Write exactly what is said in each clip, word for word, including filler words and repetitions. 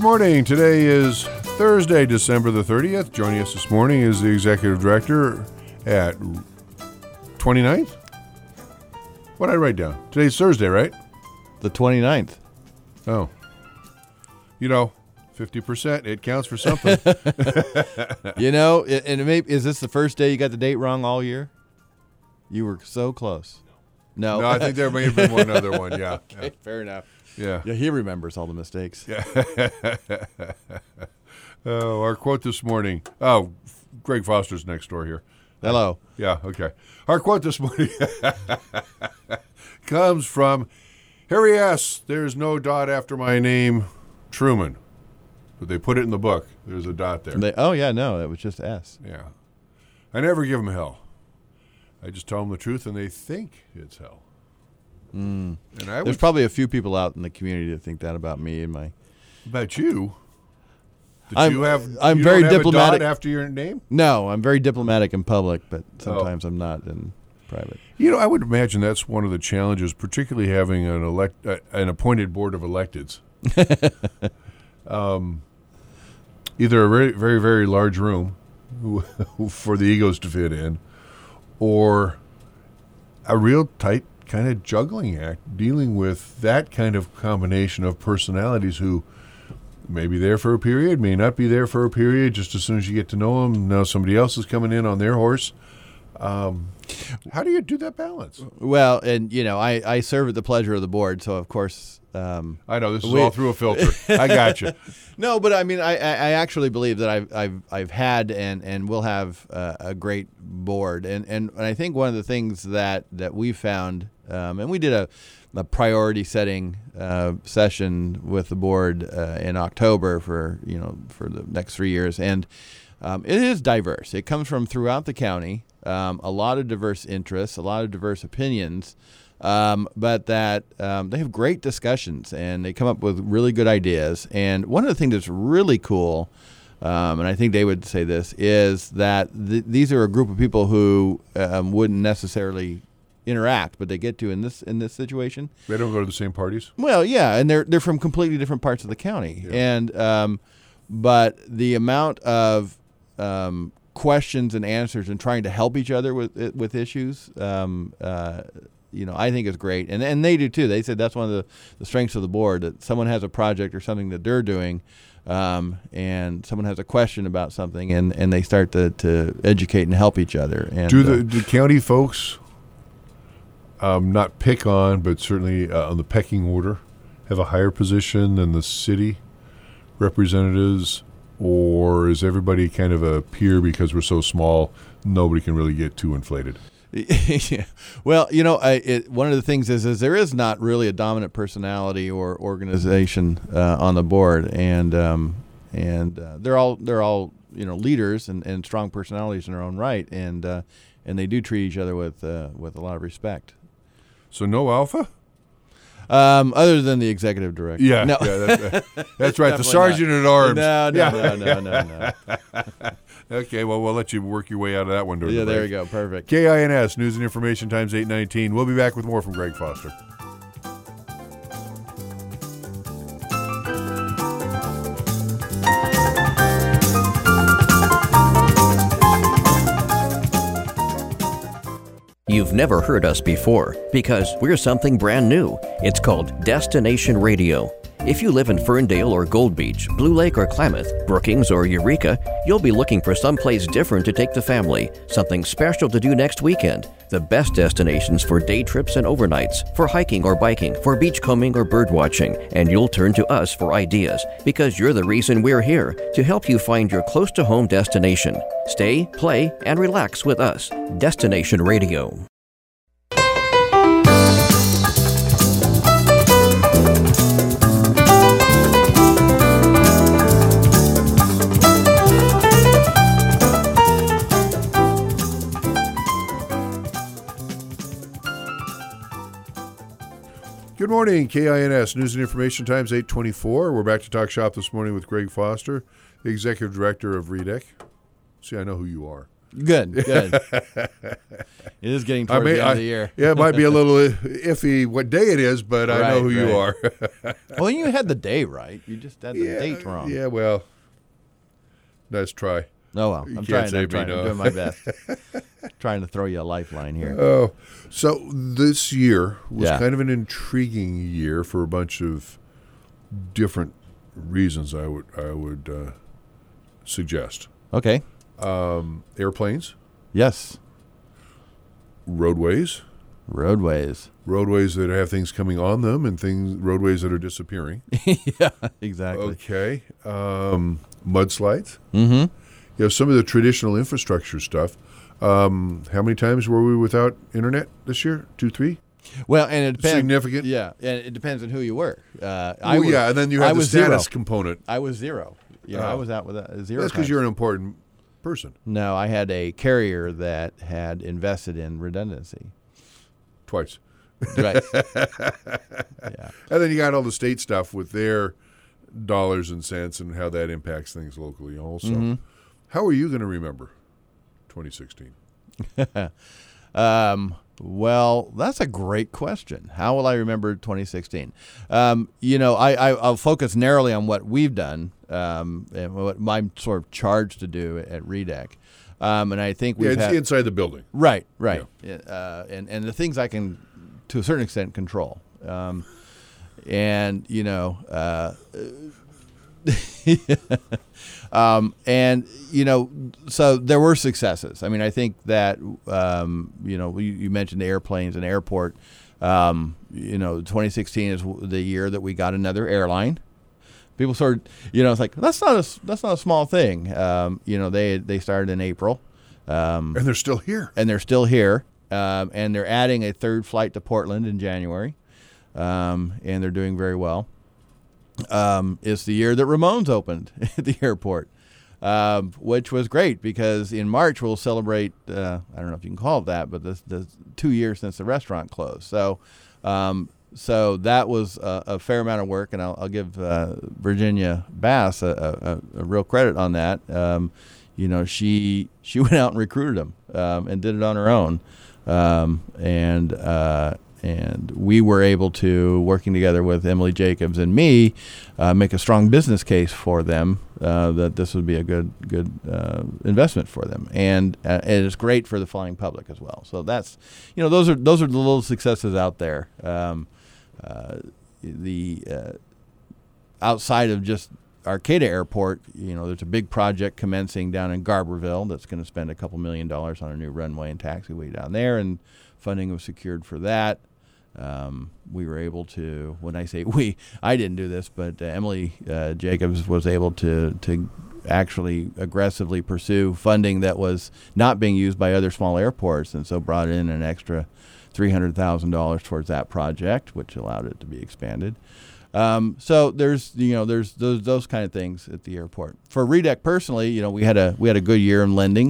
morning. Today is Thursday, December the thirtieth. Joining us this morning is the Executive Director at twenty-ninth. What did I write down? Today's Thursday, right? The twenty-ninth. Oh. You know, fifty percent. It counts for something. You know, and it may, is this the first day you got the date wrong all year? You were so close. No. No, I think there may have been one other one, yeah. Okay, yeah. fair enough. Yeah. Yeah, he remembers all the mistakes. Yeah. Oh, our quote this morning. Oh, Greg Foster's next door here. Hello. Yeah, okay. Our quote this morning comes from Harry S. There's no dot after my name, Truman. But they put it in the book. There's a dot there. They, oh, yeah, no, it was just S. Yeah. I never give them hell. I just tell them the truth, and they think it's hell. Mm. And I There's would, probably a few people out in the community that think that about me and my. about you. Did I'm, you have? I'm you very don't have diplomatic a dot after your name. No, I'm very diplomatic in public, but Oh. sometimes I'm not in private. You know, I would imagine that's one of the challenges, particularly having an elect, uh, an appointed board of electeds. um, either a very, very, very large room for the egos to fit in, or a real tight kind of juggling act dealing with that kind of combination of personalities who may be there for a period, may not be there for a period. Just as soon as you get to know them, now somebody else is coming in on their horse. Um, how do you do that balance? Well, and, you know, I, I serve at the pleasure of the board, so, of course... Um, I know, this is we, all through a filter. I got you. No, but, I mean, I, I actually believe that I've I've, I've had and, and will have uh, a great board. And, and, and I think one of the things that, that we found, um, and we did a, a priority setting uh, session with the board uh, in October for, you know, for the next three years, and um, it is diverse. It comes from throughout the county. Um, a lot of diverse interests, a lot of diverse opinions, um, but that um, they have great discussions and they come up with really good ideas. And one of the things that's really cool, um, and I think they would say this, is that th- these are a group of people who um, wouldn't necessarily interact, but they get to in this in this situation. They don't go to the same parties? Well, yeah, and they're they're from completely different parts of the county, Yeah. and um, but the amount of um, questions and answers and trying to help each other with with issues, um, uh, you know, I think is great, and and they do too. They said that's one of the, the strengths of the board, that someone has a project or something that they're doing, um, and someone has a question about something, and, and they start to, to educate and help each other. And Do the uh, do county folks um, not pick on, but certainly uh, on the pecking order, have a higher position than the city representatives? Or is everybody kind of a peer because we're so small, nobody can really get too inflated? Yeah. Well, you know, I, it, one of the things is, is there is not really a dominant personality or organization uh, on the board, and um, and uh, they're all they're all you know leaders and, and strong personalities in their own right, and uh, and they do treat each other with uh, with a lot of respect. So no alpha? Um, other than the executive director. Yeah, no. yeah that's, that's right. The Definitely sergeant at arms. No, no, yeah. no, no, no, no. Okay, well, we'll let you work your way out of that one. Yeah, the there break. you go. Perfect. K I N S, News and Information Times eight nineteen. We'll be back with more from Greg Foster. You've never heard us before because we're something brand new. It's called Destination Radio. If you live in Ferndale or Gold Beach, Blue Lake or Klamath, Brookings or Eureka, you'll be looking for someplace different to take the family, something special to do next weekend. The best destinations for day trips and overnights, for hiking or biking, for beachcombing or bird watching, and you'll turn to us for ideas because you're the reason we're here, to help you find your close-to-home destination. Stay, play, and relax with us. Destination Radio. Good morning, K I N S, News and Information Times eight twenty-four. We're back to talk shop this morning with Greg Foster, the Executive Director of R E D E C. See, I know who you are. Good, good. It is getting towards I may, the end I, of the year. Yeah, it might be a little iffy what day it is, but I know Right, who you right. are. Well, you had the day right. You just had the yeah, date wrong. Yeah, well, let's try. Oh, well. You I'm can't trying. save I'm, trying me, I'm no. doing my best. Trying to throw you a lifeline here. Oh, so this year was Yeah. kind of an intriguing year for a bunch of different reasons. I would I would uh, suggest Okay. um, airplanes, Yes. roadways, Roadways. roadways that have things coming on them, and things roadways that are disappearing. Yeah, exactly. Okay, um, mudslides. Mm-hmm. You know, some of the traditional infrastructure stuff. Um, how many times were we without internet this year? Two, three? Well, and it depends. Significant? Yeah, and it depends on who you were. Uh, I Well, was, yeah, and then you I have the was status zero. component. I was zero. You know, I Oh. was out with a zero. That's because times. you're an important person. No, I had a carrier that had invested in redundancy. Twice. Right. Yeah. And then you got all the state stuff with their dollars and cents and how that impacts things locally also. Mm-hmm. How are you going to remember twenty sixteen? Um, well, that's a great question. How will I remember twenty sixteen? Um, you know, I, I, I'll focus narrowly on what we've done um, and what I'm sort of charged to do at R E D E C. Um, and I think Yeah, we've it's had, inside the building. right, right, uh, and and the things I can, to a certain extent, control. Um, and you know, uh, um, and you know, so there were successes. I mean, I think that um, you know, you, you mentioned the airplanes and airport. Um, you know, twenty sixteen is w- the year that we got another airline. People sort of, you know, it's like that's not a that's not a small thing. Um, you know, they they started in April, um, And they're still here. and they're still here, um, and they're adding a third flight to Portland in January, um, and they're doing very well. Um, it's the year that Ramones opened at the airport, um, which was great because in March we'll celebrate. Uh, I don't know if you can call it that, but the, the two years since the restaurant closed. So. Um, So that was a, a fair amount of work, and I'll, I'll give uh, Virginia Bass a, a, a real credit on that. Um, you know, she she went out and recruited them um, and did it on her own, um, and uh, and we were able to, working together with Emily Jacobs and me, uh, make a strong business case for them uh, that this would be a good good uh, investment for them, and uh, and it's great for the flying public as well. So that's, you know, those are those are the little successes out there. Um, Uh, the uh, outside of just Arcata Airport, you know, there's a big project commencing down in Garberville that's going to spend a couple million dollars on a new runway and taxiway down there, and funding was secured for that. Um, we were able to, when I say we, I didn't do this, but uh, Emily uh, Jacobs was able to to actually aggressively pursue funding that was not being used by other small airports, and so brought in an extra three hundred thousand dollars towards that project, which allowed it to be expanded. Um, so there's, you know, there's those those kind of things at the airport. For R E D E C personally, you know, we had a we had a good year in lending.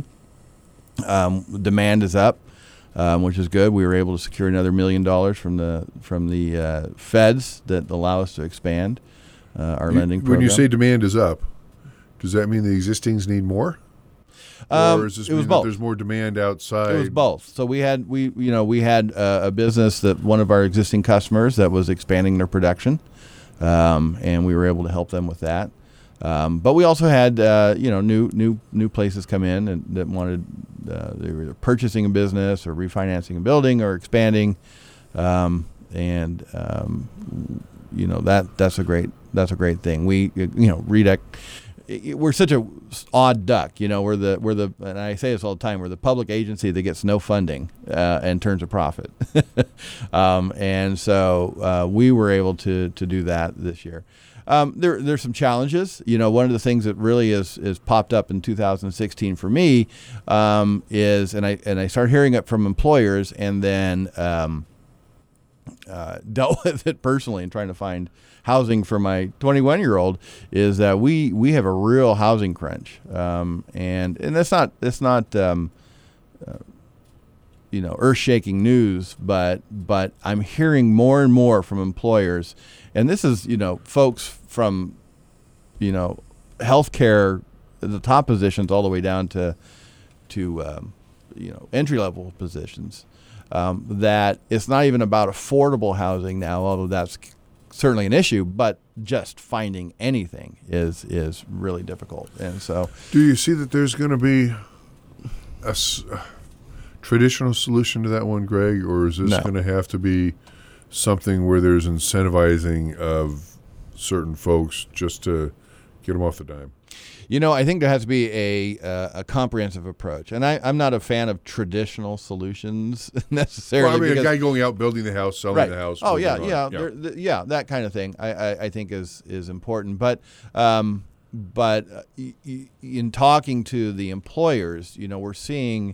Um, demand is up, um, which is good. We were able to secure another million dollars from the from the uh, feds that allow us to expand uh, our You- lending when program. you say demand is up, does that mean the existings need more? Um, or is this it was mean both. that there's more demand outside? It was both. So we had we you know we had uh, a business that one of our existing customers that was expanding their production, um, and we were able to help them with that. Um, but we also had uh, you know new new new places come in and that wanted uh, they were either purchasing a business or refinancing a building or expanding, um, and um, you know that that's a great that's a great thing. We you know R E D E C. We're such a odd duck, you know. We're the we're the, and I say this all the time. We're the public agency that gets no funding uh, and turns a profit, um, and so uh, we were able to to do that this year. Um, there there's some challenges, you know. One of the things that really is is popped up in two thousand sixteen for me um, is, and I and I started hearing it from employers, and then um, uh, dealt with it personally and trying to find housing for my twenty-one year old is that we we have a real housing crunch, um, and and that's not that's not um, uh, you know earth-shaking news, but but I'm hearing more and more from employers, and this is you know folks from you know healthcare, the top positions all the way down to to um, you know entry level positions. Um, that it's not even about affordable housing now, although that's certainly an issue. But just finding anything is is really difficult. And so, do you see that there's going to be a s- traditional solution to that one, Greg, or is this No. going to have to be something where there's incentivizing of certain folks just to get them off the dime? You know, I think there has to be a uh, a comprehensive approach, and I, I'm not a fan of traditional solutions necessarily. Well, I mean, because, a guy going out, building the house, selling right. the house. Oh moving yeah, on. yeah, yeah. there- th- yeah, that kind of thing. I, I, I think is is important, but um, but uh, y- y- in talking to the employers, you know, we're seeing.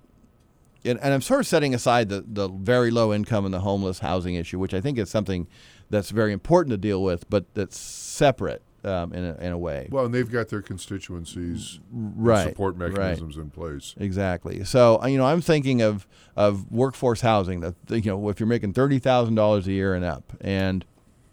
And, and I'm sort of setting aside the, the very low income and the homeless housing issue, which I think is something that's very important to deal with, but that's separate um, in, a, in a way. Well, and they've got their constituencies, and Right, support right. mechanisms in place. Exactly. So, uh, you know, I'm thinking of, of workforce housing that, you know, if you're making thirty thousand dollars a year and up, and,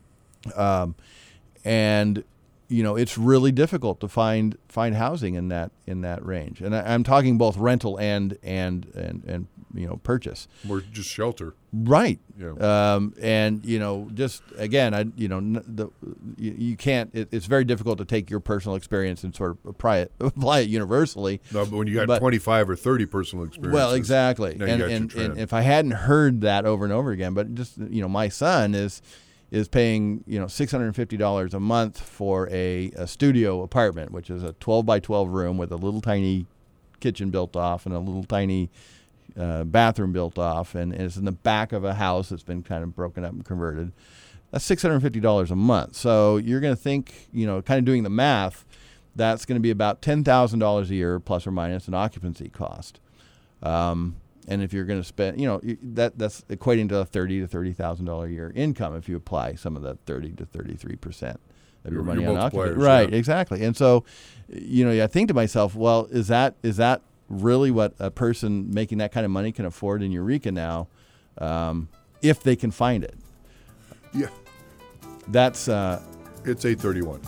um, and, you know, it's really difficult to find find housing in that in that range. And I, I'm talking both rental and and and and you know purchase. Or just shelter. Right. Yeah. Um, and you know, just again, I you know, n- the you, you can't. It, it's very difficult to take your personal experience and sort of apply it apply it universally. No, but when you got But- twenty-five or thirty personal experiences. Well, exactly. now you And, got your and, trend. and if I hadn't heard that over and over again, but just you know, my son is is paying you know six hundred fifty dollars a month for a, a studio apartment, which is a twelve by twelve room with a little tiny kitchen built off and a little tiny uh, bathroom built off, and, and it's in the back of a house that's been kind of broken up and converted. That's six hundred fifty dollars a month. So you're going to think, you know, kind of doing the math, that's going to be about ten thousand dollars a year plus or minus an occupancy cost. Um, and if you're going to spend, you know, you- that that's equating to a thirty to thirty thousand dollar a year income if you apply some of that thirty to thirty three percent of your Your- money your on occupancy. multipliers, Right, yeah. exactly. And so, you know, I think to myself, well, is that is that really what a person making that kind of money can afford in Eureka now, um, if they can find it? yeah, That's uh, it's eight thirty-one.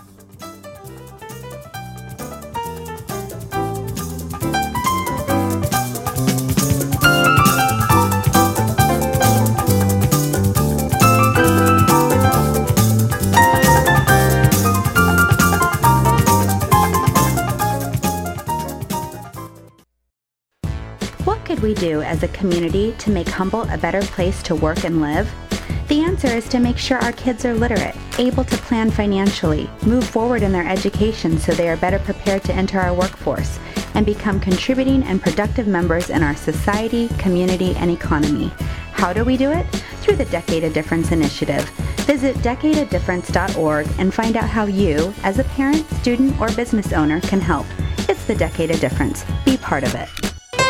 What could we do as a community to make Humboldt a better place to work and live? The answer is to make sure our kids are literate, able to plan financially, move forward in their education so they are better prepared to enter our workforce, and become contributing and productive members in our society, community, and economy. How do we do it? Through the Decade of Difference initiative. Visit decade of difference dot org and find out how you, as a parent, student, or business owner, can help. It's the Decade of Difference. Be part of it.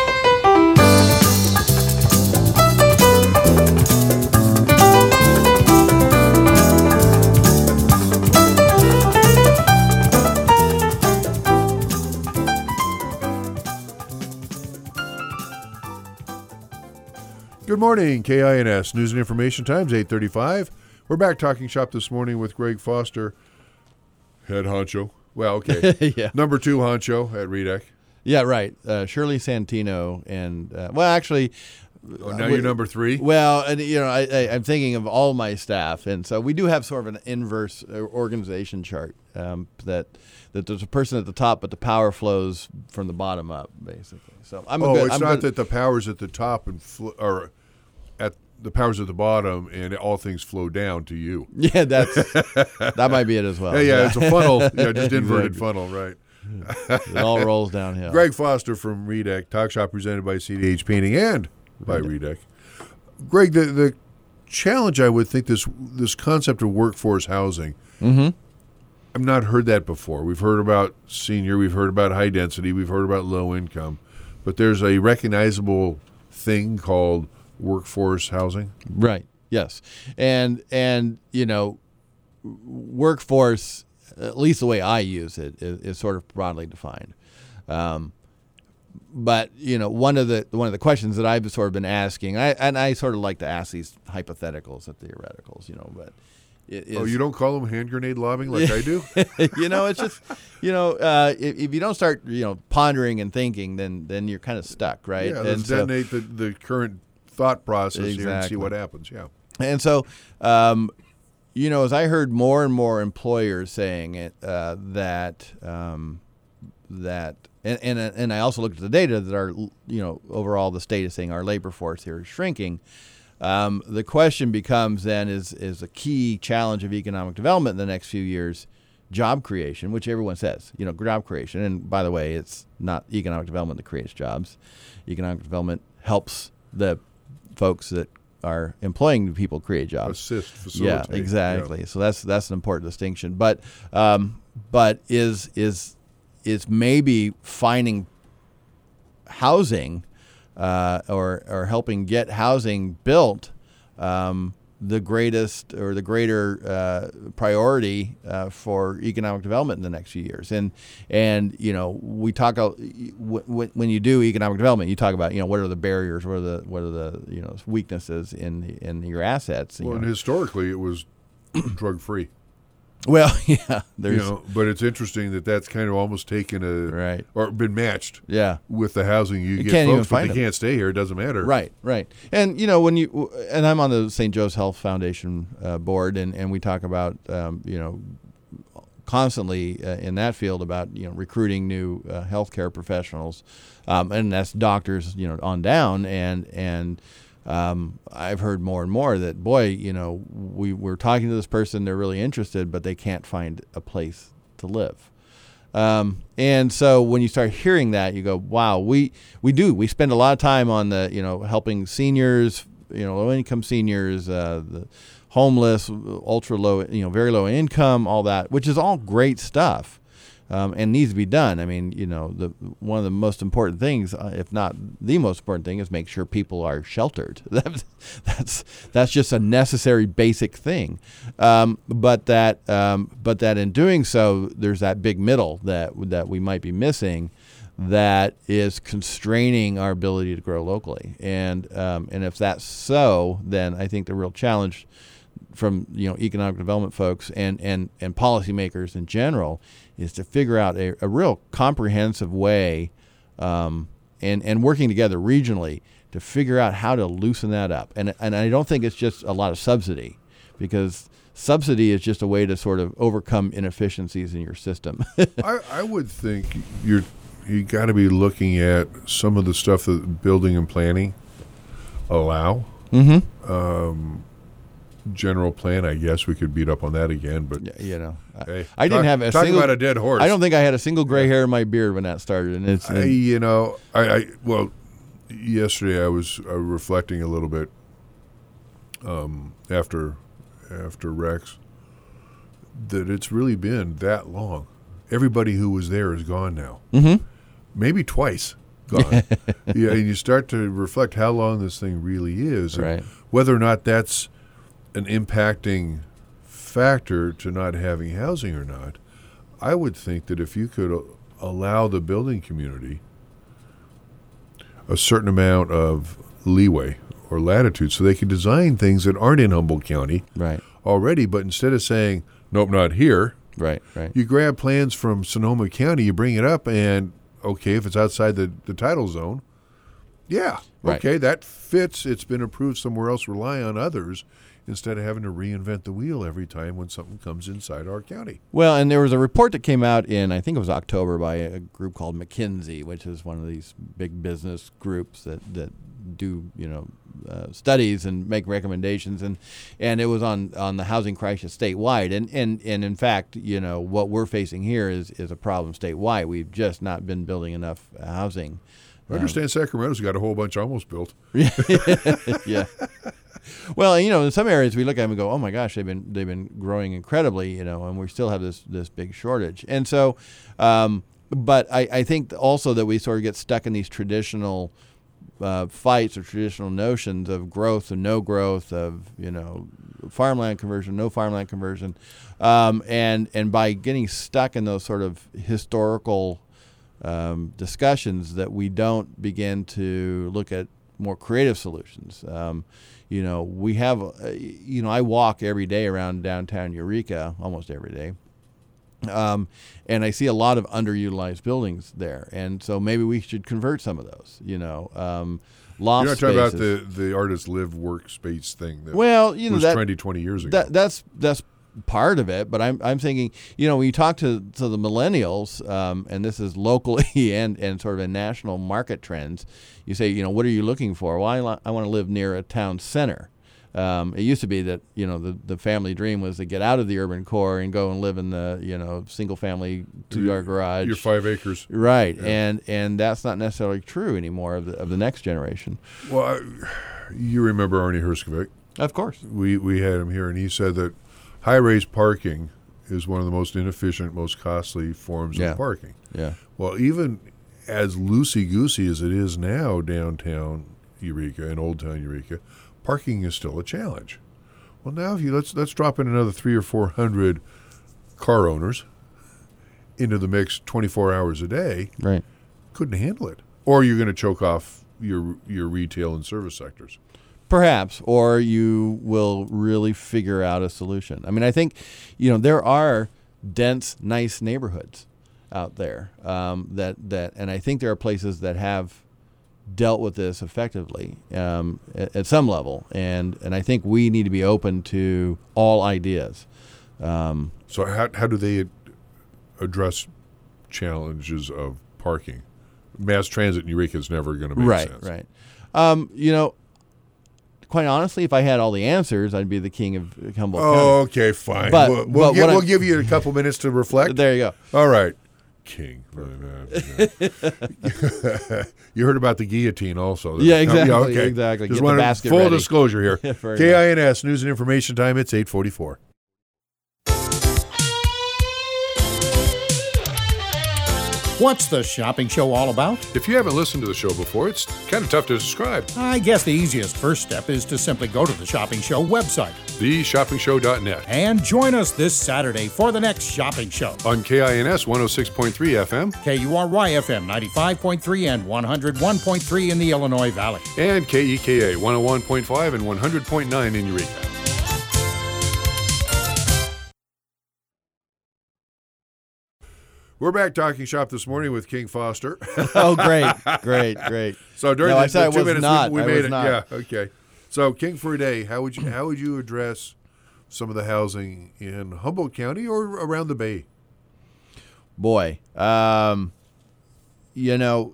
Good morning, K I N S News and Information Times, eight thirty-five. We're back talking shop this morning with Greg Foster, head honcho. Well, okay. Yeah. Number two honcho at REDEC. yeah, right. Uh, Shirley Santino and uh, well, actually, Oh, now uh, you're we- number three? Well, and you know, I, I, I'm thinking of all my staff, and so we do have sort of an inverse uh, organization chart um, that that there's a person at the top, but the power flows from the bottom up, basically. So I'm a Oh, good, it's I'm not good- that the power's at the top and fl- or at the power's at the bottom and all things flow down to you. Yeah, that's that might be it as well. Hey, yeah, it's a funnel. Yeah, just inverted Exactly. funnel, right. It all rolls downhill. Greg Foster from REDEC, Talk Shop presented by C D H Painting and by REDEC. Greg, the, the challenge, I would think, this this concept of workforce housing, Mm-hmm. I've not heard that before. We've heard about senior, we've heard about high density, we've heard about low income, but there's a recognizable thing called workforce housing. Right. Yes. And and you know, workforce, at least the way I use it, is, is sort of broadly defined. Um, but you know, one of the one of the questions that I've sort of been asking, I, and I sort of like to ask these hypotheticals and theoreticals, you know, but Is, oh, you don't call them hand grenade lobbing like I do? You know, it's just, you know, uh, if, if you don't start, you know, pondering and thinking, then then you're kind of stuck, right? Yeah, and let's so, detonate the, the current thought process here and see Exactly. what happens. Yeah. And so, um, you know, as I heard more and more employers saying it, uh, that um, that, and, and and I also looked at the data that our, you know, overall the state is saying our labor force here is shrinking. Um, the question becomes then is is a key challenge of economic development in the next few years, job creation, which everyone says, you know, job creation. And by the way, it's not economic development that creates jobs. Economic development helps the folks that are employing people create jobs. Assist, facilitate. Yeah, exactly. Yeah. So that's that's an important distinction. But um, but is is is maybe finding housing uh, or or helping get housing built um, the greatest or the greater uh, priority uh, for economic development in the next few years. And and you know we talk uh, w- when you do economic development, you talk about you know what are the barriers, what are the what are the you know weaknesses in in your assets. You Well, know. and historically it was drug free. Well, yeah, there's You know, but it's interesting that that's kind of almost taken a Right. or been matched yeah. with the housing you, You get can't even folks, but find they them. can't stay here. It doesn't matter. Right, right. And, you know, when you, and I'm on the Saint Joe's Health Foundation uh, board, and, and we talk about, um, you know, constantly uh, in that field about, you know, recruiting new uh, healthcare professionals. Um, and that's doctors, you know, on down. And, and, um, I've heard more and more that, boy, you know, we, we're talking to this person, they're really interested, but they can't find a place to live. Um, and so when you start hearing that, you go, wow, we, we do, we spend a lot of time on the, you know, helping seniors, you know, low income seniors, uh, the homeless, ultra low, you know, very low income, all that, which is all great stuff. Um, and needs to be done. I mean, you know, the one of the most important things, uh, if not the most important thing, is make sure people are sheltered. That's that's that's just a necessary, basic thing. Um, but that um, but that in doing so, there's that big middle that that we might be missing, that is constraining our ability to grow locally. And um, and if that's so, then I think the real challenge from you know economic development folks and and and policymakers in general is to figure out a, a real comprehensive way um, and and working together regionally to figure out how to loosen that up. And and I don't think it's just a lot of subsidy, because subsidy is just a way to sort of overcome inefficiencies in your system. I, I would think you're you got to be looking at some of the stuff that building and planning allow. Mm-hmm. Um, general plan, I guess we could beat up on that again, but Yeah, you know, I, hey, I didn't talk- have a talk single. about a dead horse. I don't think I had a single gray hair in my beard when that started, and it's. I, you know, I, I well, yesterday I was uh, reflecting a little bit um, after after Rex that it's really been that long. Everybody who was there is gone now. Mm-hmm. Maybe twice gone. Yeah, and you start to reflect how long this thing really is, and Right. whether or not that's an impacting factor to not having housing or not. I would think that if you could uh, allow the building community a certain amount of leeway or latitude so they can design things that aren't in Humboldt County Right. already, but instead of saying, nope, not here, Right. Right. you grab plans from Sonoma County, you bring it up, and okay, if it's outside the, the title zone, yeah, Right. okay, that fits. It's been approved somewhere else. Rely on others instead of having to reinvent the wheel every time when something comes inside our county. Well, and there was a report that came out in, I think it was October, by a group called McKinsey, which is one of these big business groups that, that do, you know, uh, studies and make recommendations. And, and it was on, on the housing crisis statewide. And, and, and in fact, you know, what we're facing here is, is a problem statewide. We've just not been building enough housing. I understand Sacramento's got a whole bunch almost built. Yeah. Well, you know, in some areas we look at them and go, "Oh my gosh, they've been they've been growing incredibly," you know, and we still have this this big shortage. And so, um, but I, I think also that we sort of get stuck in these traditional uh, fights or traditional notions of growth and no growth, of you know, farmland conversion, no farmland conversion, um, and and by getting stuck in those sort of historical um, discussions, that we don't begin to look at more creative solutions. Um, you know, we have, uh, you know, I walk every day around downtown Eureka, almost every day. Um, and I see a lot of underutilized buildings there. And so maybe we should convert some of those, you know, um, loft You're not talking about spaces. the, the artist live workspace thing that Well, you know, was that, trendy twenty years ago. that that's that's part of it, but I'm I'm thinking, you know, when you talk to, to the millennials, um, and this is locally and, and sort of in national market trends, you say, you know, what are you looking for? Well, I, li- I want to live near a town center. Um, it used to be that, you know, the, the family dream was to get out of the urban core and go and live in the, you know, single family two yard garage. Your five acres. Right. Yeah. And and that's not necessarily true anymore of the, of the next generation. Well, I, you remember Arnie Herskovic. Of course. We, we had him here, and he said that high-rise parking is one of the most inefficient, most costly forms Yeah. of parking. Yeah. Well, even as loosey-goosey as it is now downtown Eureka and Old Town Eureka, parking is still a challenge. Well, now if you let's let's drop in another three or four hundred car owners into the mix twenty-four hours a day, Right. couldn't handle it. Or you're going to choke off your your retail and service sectors. Perhaps, or you will really figure out a solution. I mean, I think, you know, there are dense, nice neighborhoods out there um, that that, and I think there are places that have dealt with this effectively um, at, at some level, and and I think we need to be open to all ideas. Um, So how how do they ad- address challenges of parking? Mass transit in Eureka is never going to make right, sense. right. Um, you know, quite honestly, if I had all the answers, I'd be the king of Humboldt Oh, County. okay, fine. But- we'll but we'll, give, what we'll I'm- give you a couple minutes to reflect. There you go. All right. King. You heard about the guillotine also. Yeah, exactly, okay. exactly. Just Get the wanted basket full ready. disclosure here. Very K I N S, News and Information Time, it's eight forty-four. What's the shopping show all about? If you haven't listened to the show before, it's kind of tough to describe. I guess the easiest first step is to simply go to the Shopping Show website the shopping show dot net. and join us this Saturday for the next shopping show. On K I N S one oh six point three F M K U R Y F M ninety-five point three and one oh one point three in the Illinois Valley. and K E K A one oh one point five and one hundred point nine in Eureka. We're back talking shop this morning with King Foster. Oh, great, great, great. So during No, the, I said the I two was minutes not. we, we I made was it. not. Yeah, okay. So King for a day, how would you how would you address some of the housing in Humboldt County or around the Bay? Boy, um, you know,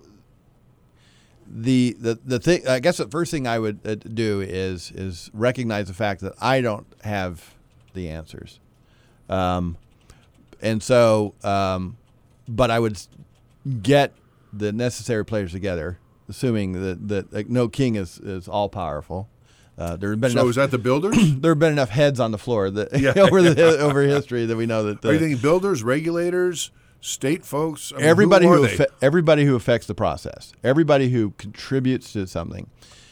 the the the thing. I guess the first thing I would uh, do is is recognize the fact that I don't have the answers, um, and so, um, but I would s- get the necessary players together, assuming that that like, no king is is all powerful. Uh, there have been So enough. is that the builders? there have been enough heads on the floor that Yeah. over the over history that we know that the, Are you thinking builders, regulators, state folks? I mean, everybody who, who, are they? affe- everybody who affects the process, everybody who contributes to something,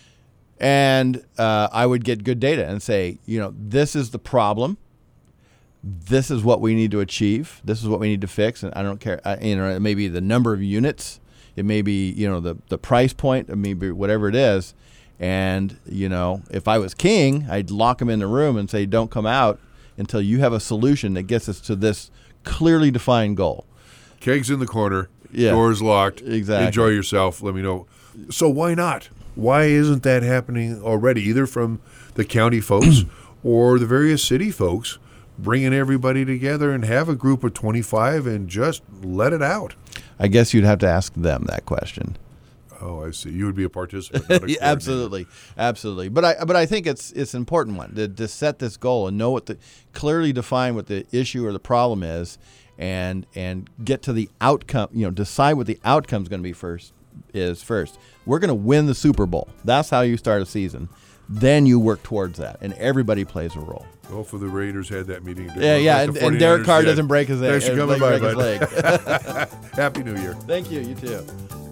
and uh, I would get good data and say, you know, this is the problem. This is what we need to achieve. This is what we need to fix. And I don't care. I, you know, it may be the number of units. It may be, you know, the the price point. It may be whatever it is. And you know, if I was king, I'd lock them in the room and say, don't come out until you have a solution that gets us to this clearly defined goal. Kegs in the corner, Yeah. doors locked. Exactly. Enjoy yourself. Let me know. So why not? Why isn't that happening already, either from the county folks or the various city folks, bringing everybody together and have a group of twenty-five and just let it out? I guess you'd have to ask them that question. Oh, I see. You would be a participant. Not a Yeah, coordinator. absolutely, absolutely. But I, but I think it's it's an important one to, to set this goal and know what the clearly define what the issue or the problem is, and and get to the outcome. You know, decide what the outcome is going to be first. Is first. We're going to win the Super Bowl. That's how you start a season. Then you work towards that, and everybody plays a role. Hopefully the Raiders had that meeting. Didn't Yeah, they? yeah, Like and, the and Derek 49ers Carr did. doesn't break his leg. Thanks for uh, coming break by, his bud. leg. Happy New Year. Thank you. You too.